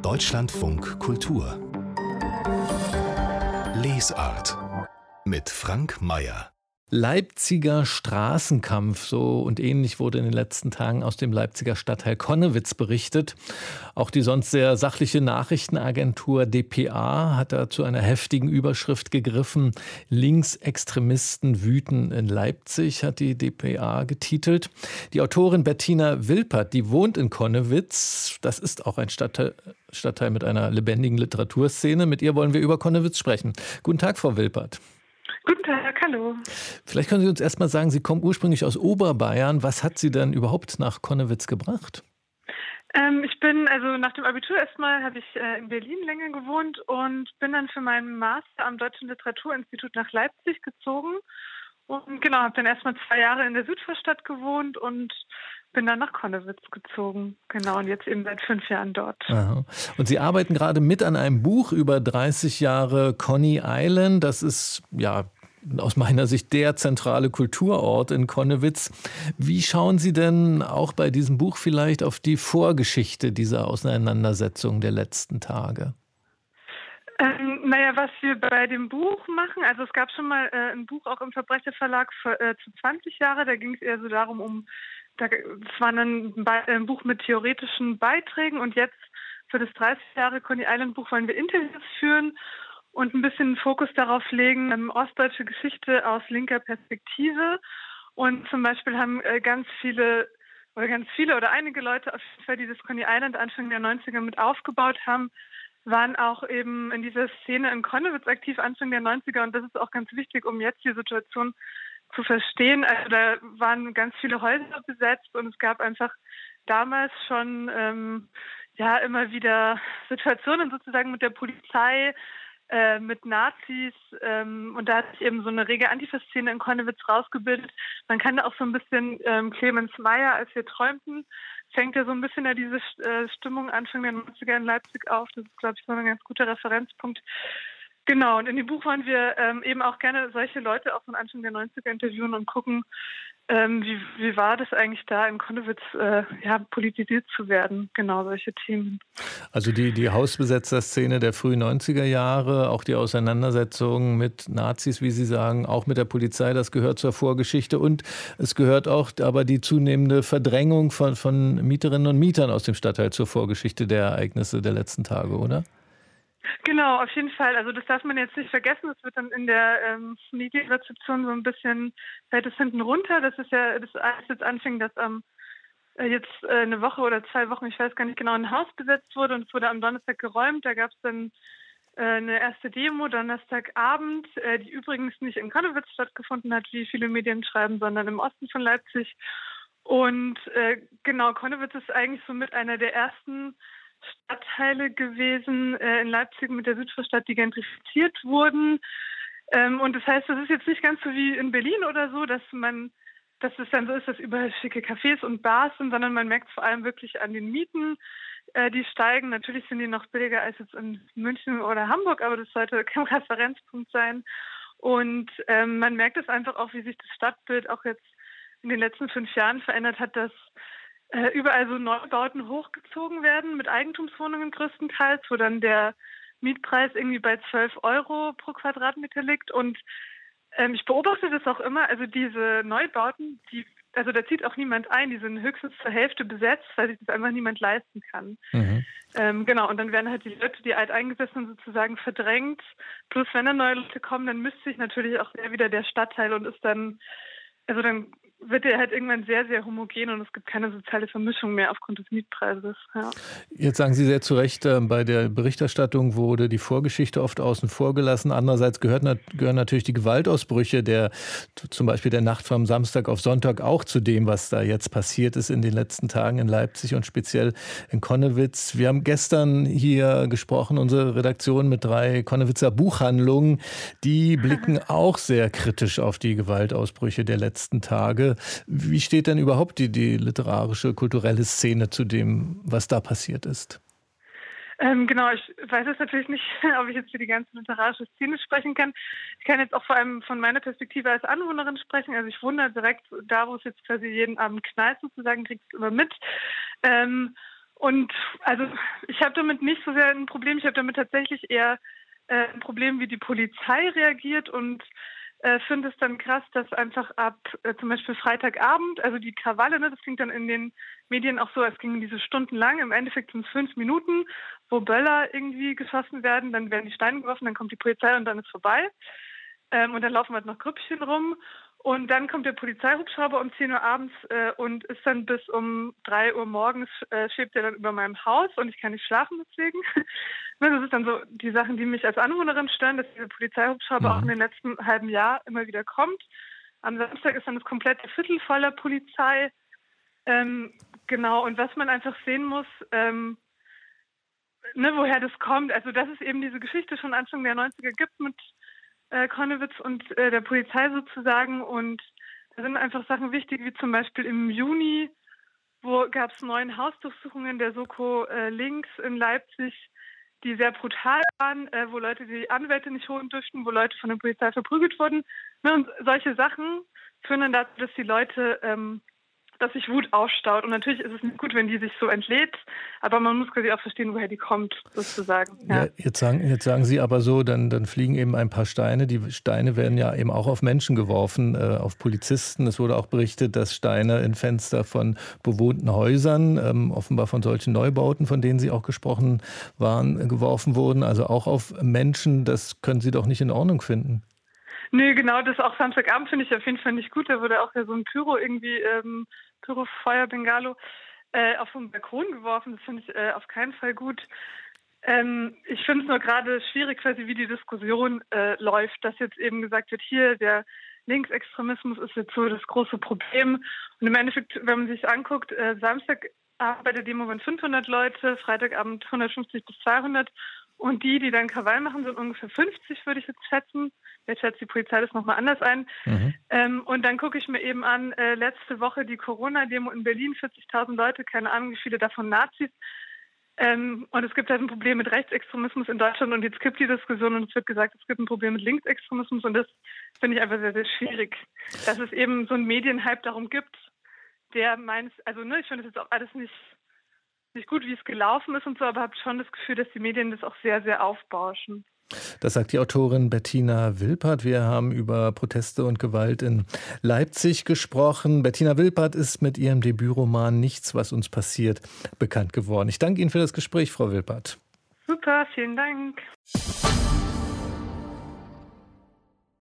Deutschlandfunk Kultur Lesart mit Frank Mayer. Leipziger Straßenkampf, so und ähnlich wurde in den letzten Tagen aus dem Leipziger Stadtteil Connewitz berichtet. Auch die sonst sehr sachliche Nachrichtenagentur dpa hat da zu einer heftigen Überschrift gegriffen. Linksextremisten wüten in Leipzig, hat die dpa getitelt. Die Autorin Bettina Wilpert, die wohnt in Connewitz. Das ist auch ein Stadtteil mit einer lebendigen Literaturszene. Mit ihr wollen wir über Connewitz sprechen. Guten Tag, Frau Wilpert. Guten Tag, hallo. Vielleicht können Sie uns erst mal sagen, Sie kommen ursprünglich aus Oberbayern. Was hat Sie denn überhaupt nach Connewitz gebracht? Ich bin, also nach dem Abitur erstmal, habe ich in Berlin länger gewohnt und bin dann für meinen Master am Deutschen Literaturinstitut nach Leipzig gezogen. Und genau, habe dann erstmal 2 Jahre in der Südvorstadt gewohnt und bin dann nach Connewitz gezogen. Genau, und jetzt eben seit 5 Jahren dort. Aha. Und Sie arbeiten gerade mit an einem Buch über 30 Jahre Coney Island. Das ist ja aus meiner Sicht der zentrale Kulturort in Connewitz. Wie schauen Sie denn auch bei diesem Buch vielleicht auf die Vorgeschichte dieser Auseinandersetzung der letzten Tage? Was wir bei dem Buch machen, also es gab schon mal ein Buch auch im Verbrecherverlag zu 20 Jahre, da ging es eher so darum, das war dann ein Buch mit theoretischen Beiträgen und jetzt für das 30 Jahre Coney Island Buch wollen wir Interviews führen und ein bisschen Fokus darauf legen, ostdeutsche Geschichte aus linker Perspektive. Und zum Beispiel haben ganz viele oder einige Leute auf jeden Fall, die das Coney Island Anfang der 90er mit aufgebaut haben, waren auch eben in dieser Szene in Connewitz aktiv Anfang der 90er. Und das ist auch ganz wichtig, um jetzt die Situation zu verstehen. Also da waren ganz viele Häuser besetzt und es gab einfach damals schon immer wieder Situationen sozusagen mit der Polizei, mit Nazis und da hat sich eben so eine rege Antifa-Szene in Connewitz rausgebildet. Man kann da auch so ein bisschen Clemens Meyer, als wir träumten, fängt ja so ein bisschen diese Stimmung Anfang der 90er in Leipzig auf. Das ist, glaube ich, so ein ganz guter Referenzpunkt. Genau, und in dem Buch wollen wir eben auch gerne solche Leute auch von Anfang der 90er interviewen und gucken, wie war das eigentlich da in Connewitz, politisiert zu werden, genau solche Themen. Also die Hausbesetzerszene der frühen 90er Jahre, auch die Auseinandersetzung mit Nazis, wie Sie sagen, auch mit der Polizei, das gehört zur Vorgeschichte und es gehört auch aber die zunehmende Verdrängung von Mieterinnen und Mietern aus dem Stadtteil zur Vorgeschichte der Ereignisse der letzten Tage, oder? Genau, auf jeden Fall. Also das darf man jetzt nicht vergessen. Das wird dann in der Medienrezeption so ein bisschen, fällt es hinten runter. Das ist ja, das alles jetzt anfing, dass jetzt eine Woche oder 2 Wochen, ich weiß gar nicht genau, ein Haus besetzt wurde und es wurde am Donnerstag geräumt. Da gab es dann eine erste Demo Donnerstagabend, die übrigens nicht in Connewitz stattgefunden hat, wie viele Medien schreiben, sondern im Osten von Leipzig. Und Connewitz ist eigentlich so mit einer der ersten Stadtteile gewesen in Leipzig mit der Südvorstadt, die gentrifiziert wurden. Und das heißt, das ist jetzt nicht ganz so wie in Berlin oder so, dass es dann so ist, dass überall schicke Cafés und Bars sind, sondern man merkt es vor allem wirklich an den Mieten, die steigen. Natürlich sind die noch billiger als jetzt in München oder Hamburg, aber das sollte kein Referenzpunkt sein. Und man merkt es einfach auch, wie sich das Stadtbild auch jetzt in den letzten 5 Jahren verändert hat, dass überall so Neubauten hochgezogen werden mit Eigentumswohnungen größtenteils, wo dann der Mietpreis irgendwie bei 12 Euro pro Quadratmeter liegt. Und ich beobachte das auch immer, also diese Neubauten, da zieht auch niemand ein, die sind höchstens zur Hälfte besetzt, weil sich das einfach niemand leisten kann. Mhm. Und dann werden halt die Leute, die alteingesessenen sozusagen verdrängt. Plus wenn dann neue Leute kommen, dann misst sich natürlich auch wieder der Stadtteil und ist dann wird er halt irgendwann sehr, sehr homogen und es gibt keine soziale Vermischung mehr aufgrund des Mietpreises. Ja. Jetzt sagen Sie sehr zu Recht, bei der Berichterstattung wurde die Vorgeschichte oft außen vor gelassen. Andererseits gehören natürlich die Gewaltausbrüche zum Beispiel der Nacht vom Samstag auf Sonntag auch zu dem, was da jetzt passiert ist in den letzten Tagen in Leipzig und speziell in Connewitz. Wir haben gestern hier gesprochen, unsere Redaktion mit 3 Connewitzer Buchhandlungen, die blicken auch sehr kritisch auf die Gewaltausbrüche der letzten Tage. Wie steht denn überhaupt die literarische, kulturelle Szene zu dem, was da passiert ist? Ich weiß jetzt natürlich nicht, ob ich jetzt für die ganze literarische Szene sprechen kann. Ich kann jetzt auch vor allem von meiner Perspektive als Anwohnerin sprechen. Also ich wohne direkt da, wo es jetzt quasi jeden Abend knallt sozusagen, kriege ich es immer mit. Und also ich habe damit nicht so sehr ein Problem. Ich habe damit tatsächlich eher ein Problem, wie die Polizei reagiert und finde es dann krass, dass einfach ab zum Beispiel Freitagabend, also die Krawalle, ne, das klingt dann in den Medien auch so, als gingen diese Stunden lang, im Endeffekt sind es 5 Minuten, wo Böller irgendwie geschossen werden, dann werden die Steine geworfen, dann kommt die Polizei und dann ist vorbei. Und dann laufen halt noch Grüppchen rum. Und dann kommt der Polizeihubschrauber um 10 Uhr abends und ist dann bis um 3 Uhr morgens, schwebt er dann über meinem Haus und ich kann nicht schlafen deswegen. Das ist dann so die Sachen, die mich als Anwohnerin stören, dass dieser Polizeihubschrauber auch in den letzten halben Jahr immer wieder kommt. Am Samstag ist dann das komplette Viertel voller Polizei. Genau, und was man einfach sehen muss, woher das kommt. Also dass es eben diese Geschichte schon Anfang der 90er gibt mit Connewitz und der Polizei sozusagen. Und da sind einfach Sachen wichtig, wie zum Beispiel im Juni, wo gab es 9 Hausdurchsuchungen der Soko links in Leipzig, die sehr brutal waren, wo Leute die Anwälte nicht holen durften, wo Leute von der Polizei verprügelt wurden. Und solche Sachen führen dann dazu, dass die Leute, dass sich Wut aufstaut. Und natürlich ist es nicht gut, wenn die sich so entlädt, aber man muss quasi auch verstehen, woher die kommt, sozusagen. Ja. Jetzt sagen Sie aber so, dann fliegen eben ein paar Steine. Die Steine werden ja eben auch auf Menschen geworfen, auf Polizisten. Es wurde auch berichtet, dass Steine in Fenster von bewohnten Häusern, offenbar von solchen Neubauten, von denen Sie auch gesprochen waren, geworfen wurden. Also auch auf Menschen. Das können Sie doch nicht in Ordnung finden. Nö, genau, das auch Samstagabend finde ich auf jeden Fall nicht gut. Da wurde auch ja so ein Pyrofeuer, Bengalo, auf so einen Balkon geworfen. Das finde ich auf keinen Fall gut. Ich finde es nur gerade schwierig, quasi wie die Diskussion läuft, dass jetzt eben gesagt wird, hier der Linksextremismus ist jetzt so das große Problem. Und im Endeffekt, wenn man sich anguckt, Samstag bei der Demo waren 500 Leute, Freitagabend 150 bis 200. Und die dann Krawall machen, sind ungefähr 50, würde ich jetzt schätzen. Jetzt schätzt die Polizei das nochmal anders ein. Und dann gucke ich mir eben an, letzte Woche die Corona-Demo in Berlin, 40.000 Leute, keine Ahnung, wie viele davon Nazis. Und es gibt halt ein Problem mit Rechtsextremismus in Deutschland und jetzt gibt die Diskussion und es wird gesagt, es gibt ein Problem mit Linksextremismus und das finde ich einfach sehr, sehr schwierig. Dass es eben so einen Medienhype darum gibt, der meint, also ich finde das jetzt auch alles nicht gut, wie es gelaufen ist und so, aber habe schon das Gefühl, dass die Medien das auch sehr, sehr aufbauschen. Das sagt die Autorin Bettina Wilpert. Wir haben über Proteste und Gewalt in Leipzig gesprochen. Bettina Wilpert ist mit ihrem Debütroman Nichts, was uns passiert, bekannt geworden. Ich danke Ihnen für das Gespräch, Frau Wilpert. Super, vielen Dank.